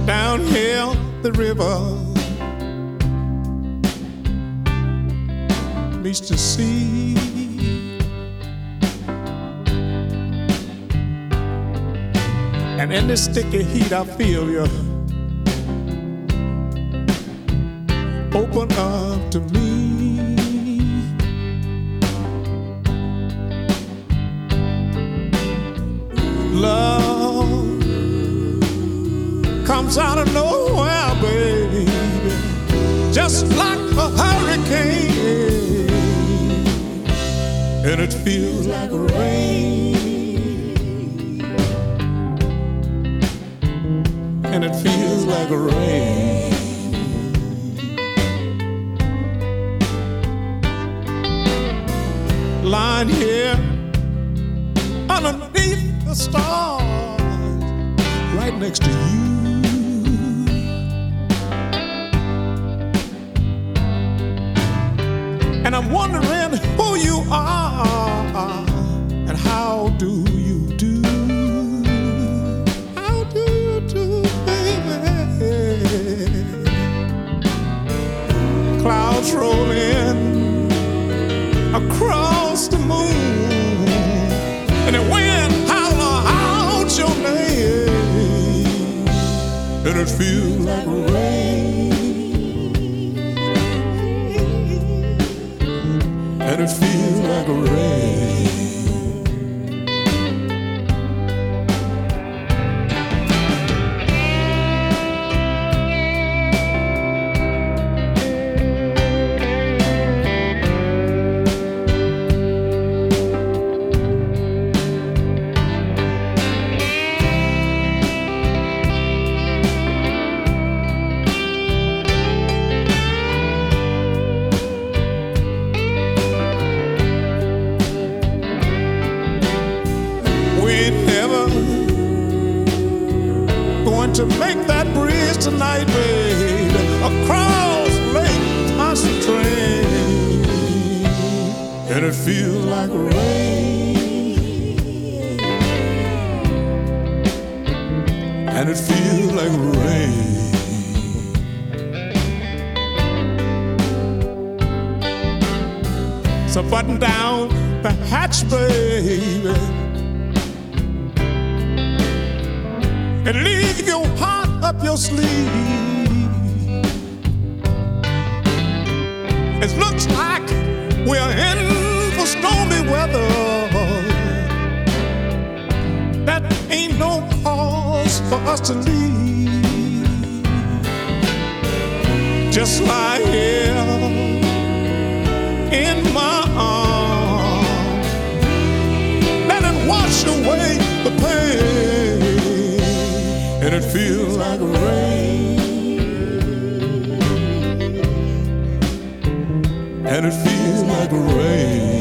down here the river meets the sea. And in this sticky heat I feel you open up to me. Love comes out of nowhere, baby, just like a hurricane, and it feels like rain, and it feels like rain. Lying here underneath the stars, right next to you. And I'm wondering who you are and how do you do? How do you do, baby? Clouds rolling across the moon, and the wind holler out your name, and it feels like rain, and it feels like rain. To make that bridge tonight, babe, across Lake Pontchartrain, and it feels like rain, and it feels like rain. So button down the hatch, baby, and leave your heart up your sleeve. It looks like we're in for stormy weather. That ain't no cause for us to leave. Just lie here in my arms, let it wash away the pain, and it feels like rain, and it feels like rain.